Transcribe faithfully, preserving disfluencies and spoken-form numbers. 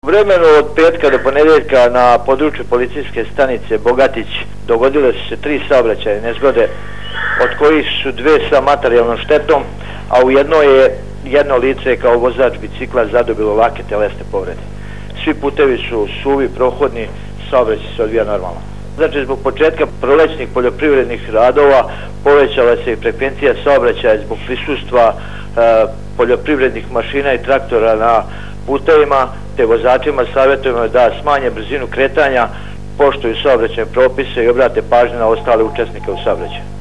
U vremenu od petka do ponedjeljka na području policijske stanice Bogatić dogodile su se tri saobraćajne nezgode, od kojih su dve sa materijalnom štetom, a u jednoj je jedno lice kao vozač bicikla zadobilo lake telesne povrede. Svi putevi su suvi, prohodni, saobraćaj se odvija normalno. Znači, zbog početka prolećnih poljoprivrednih radova povećala se i frekvencija saobraćaja zbog prisustva e, poljoprivrednih mašina i traktora na putevima, te vozačima savjetujemo da smanje brzinu kretanja, poštuju saobraćajne propise i obrate pažnju na ostale učesnike u saobraćaju.